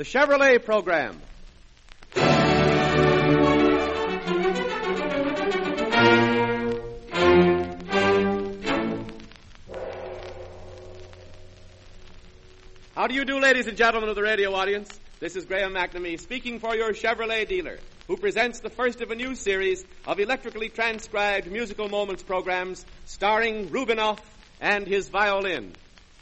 the Chevrolet Program. How do you do, ladies and gentlemen of the radio audience? This is Graham McNamee speaking for your Chevrolet dealer, who presents the first of a new series of electrically transcribed musical moments programs starring Rubinoff and his violin.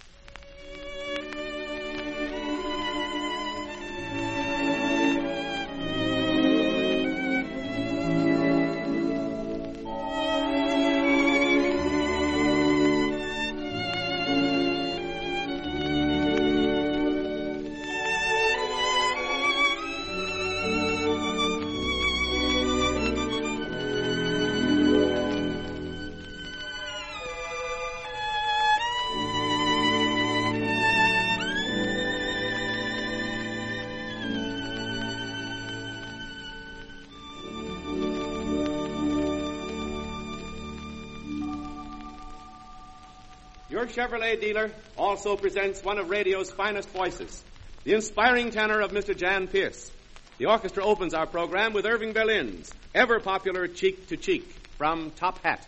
Your Chevrolet dealer also presents one of radio's finest voices, the inspiring tenor of Mr. Jan Pierce. The orchestra opens our program with Irving Berlin's ever-popular Cheek to Cheek from Top Hat.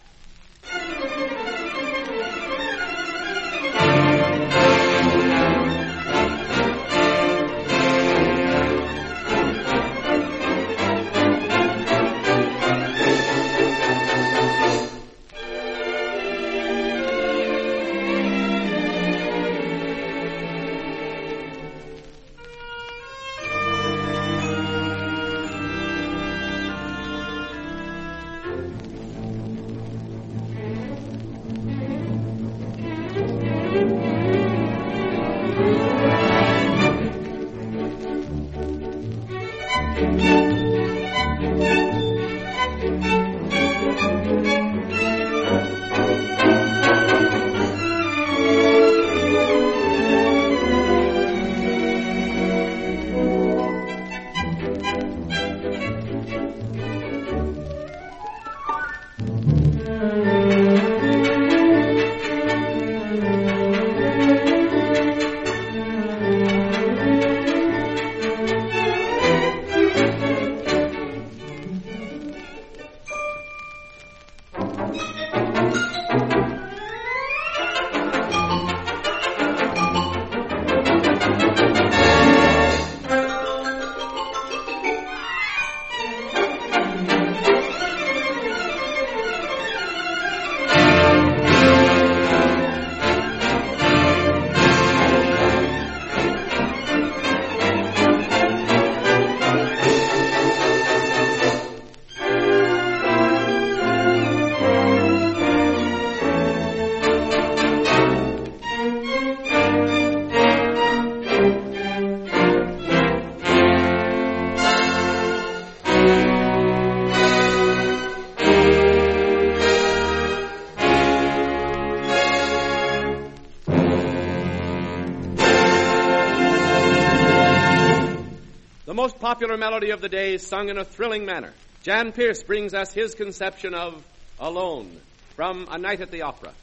The most popular melody of the day is sung in a thrilling manner. Jan Pierce brings us his conception of Alone from A Night at the Opera.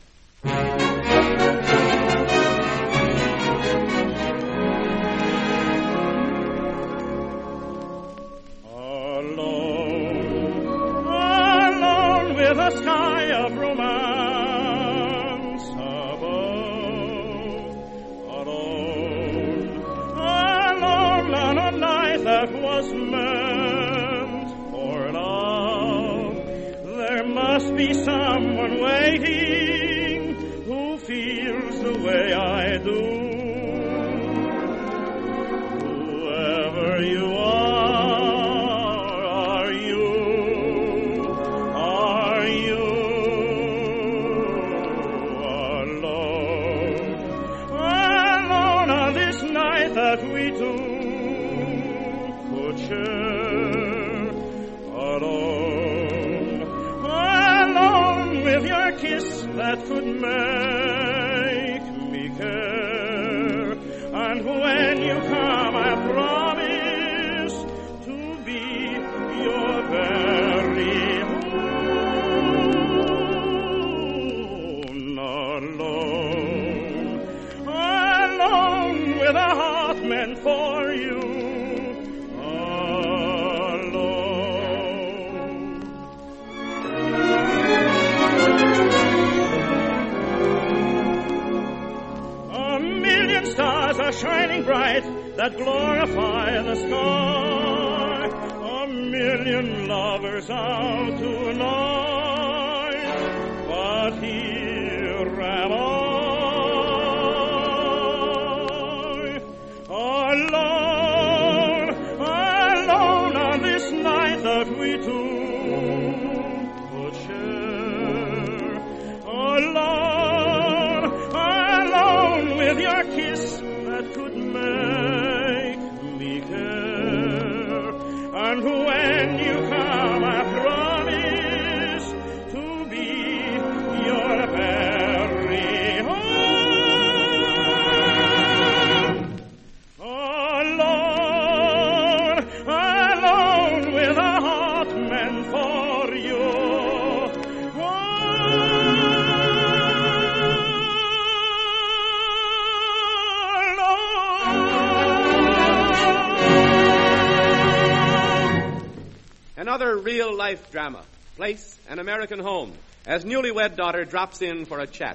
Alone, alone with a sky of romance above. Alone, alone on a night that was meant for love. There must be someone waiting who feels the way I do. Whoever you are you alone? Alone on this night that we do could share. Alone, alone with your kiss that could make me care. And when you come, I promise to be your very own. Alone, alone with a heart meant for you. million stars are shining bright that glorify the sky. A million lovers out tonight, but here am I, alone on this night that we two could share. Alone with your kiss that could make me care. And when you come, I promise to be your very own. Alone with a heart meant for you. Another real-life drama, Place, an American Home, as newlywed daughter drops in for a chat.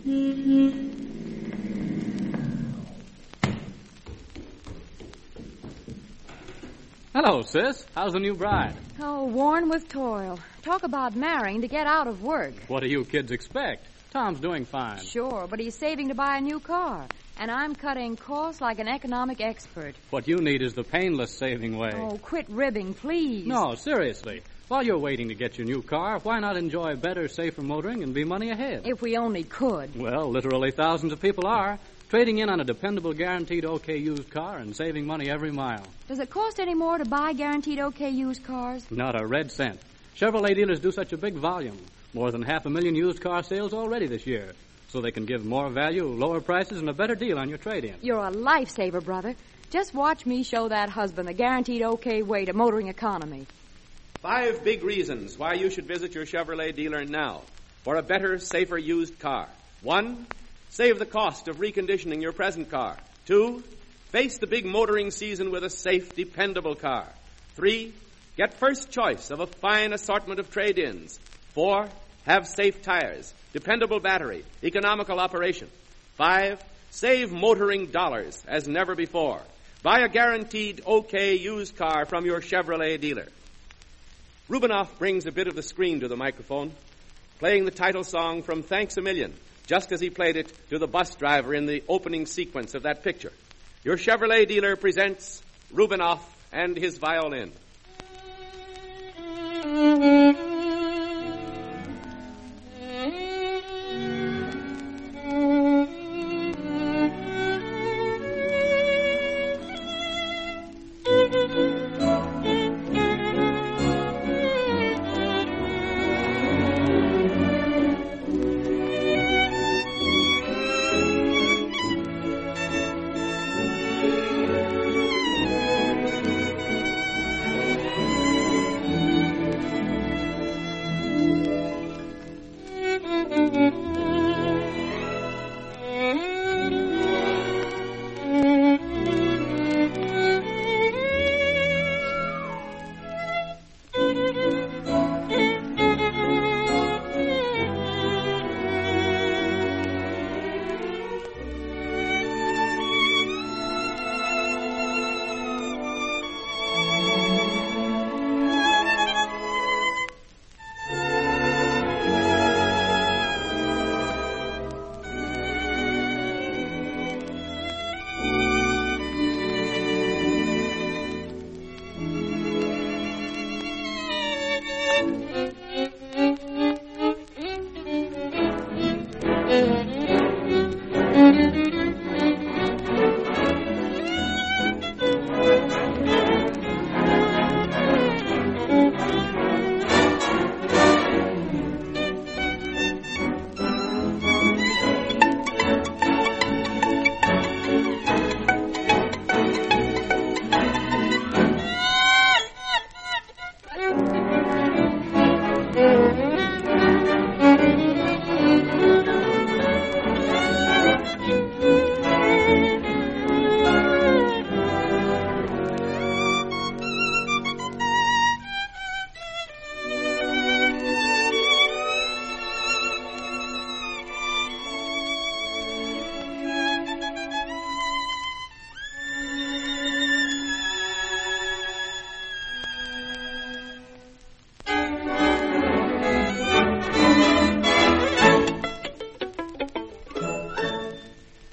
Hello, sis. How's the new bride? Oh, worn with toil. Talk about marrying to get out of work. What do you kids expect? Tom's doing fine. Sure, but he's saving to buy a new car. And I'm cutting costs like an economic expert. What you need is the painless saving way. Oh, quit ribbing, please. No, seriously. While you're waiting to get your new car, why not enjoy better, safer motoring and be money ahead? If we only could. Well, literally thousands of people are. Trading in on a dependable, guaranteed OK used car and saving money every mile. Does it cost any more to buy guaranteed OK used cars? Not a red cent. Chevrolet dealers do such a big volume. More than 500,000 used car sales already this year. So they can give more value, lower prices, and a better deal on your trade-in. You're a lifesaver, brother. Just watch me show that husband the guaranteed OK way to motoring economy. 5 big reasons why you should visit your Chevrolet dealer now for a better, safer used car. 1, save the cost of reconditioning your present car. 2, face the big motoring season with a safe, dependable car. 3, get first choice of a fine assortment of trade-ins. 4, have safe tires, dependable battery, economical operation. 5, save motoring dollars as never before. Buy a guaranteed OK used car from your Chevrolet dealer. Rubinoff brings a bit of the screen to the microphone, playing the title song from Thanks a Million, just as he played it to the bus driver in the opening sequence of that picture. Your Chevrolet dealer presents Rubinoff and his violin.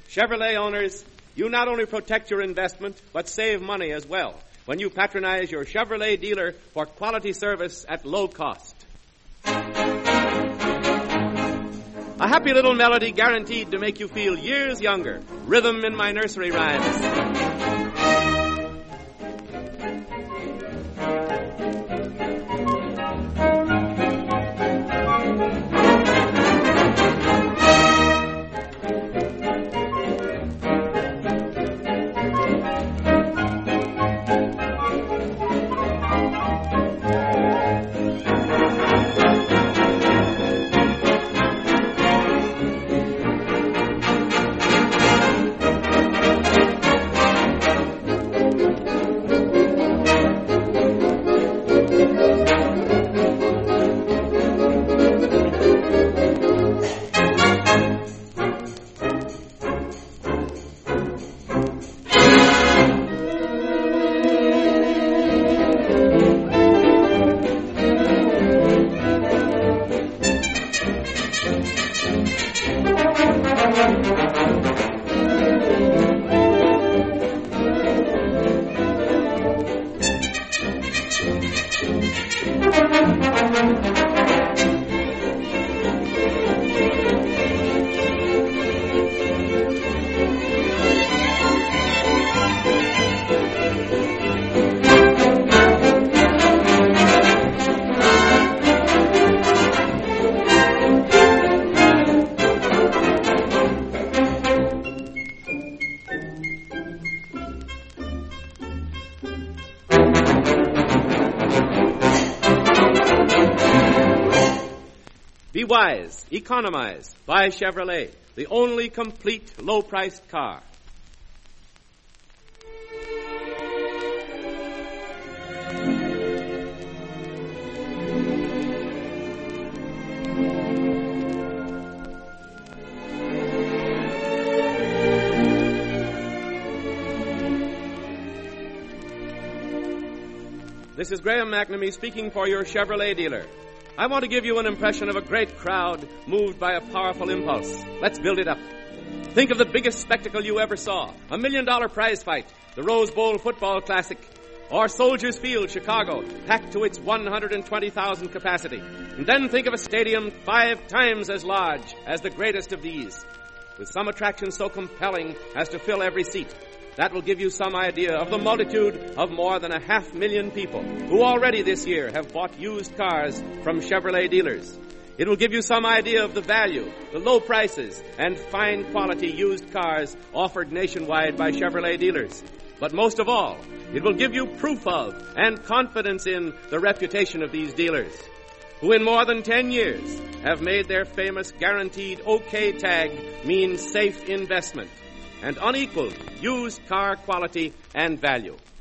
Chevrolet owners, you not only protect your investment, but save money as well when you patronize your Chevrolet dealer for quality service at low cost. A happy little melody guaranteed to make you feel years younger. Rhythm in my nursery rhymes. Be wise, economize, buy Chevrolet, the only complete low-priced car. This is Graham McNamee speaking for your Chevrolet dealer. I want to give you an impression of a great crowd moved by a powerful impulse. Let's build it up. Think of the biggest spectacle you ever saw, $1 million prize fight, the Rose Bowl Football Classic, or Soldiers Field, Chicago, packed to its 120,000 capacity. And then think of a stadium 5 times as large as the greatest of these, with some attraction so compelling as to fill every seat. That will give you some idea of the multitude of more than 500,000 people who already this year have bought used cars from Chevrolet dealers. It will give you some idea of the value, the low prices, and fine quality used cars offered nationwide by Chevrolet dealers. But most of all, it will give you proof of and confidence in the reputation of these dealers, who in more than 10 years have made their famous guaranteed OK tag mean safe investment and unequaled used car quality and value.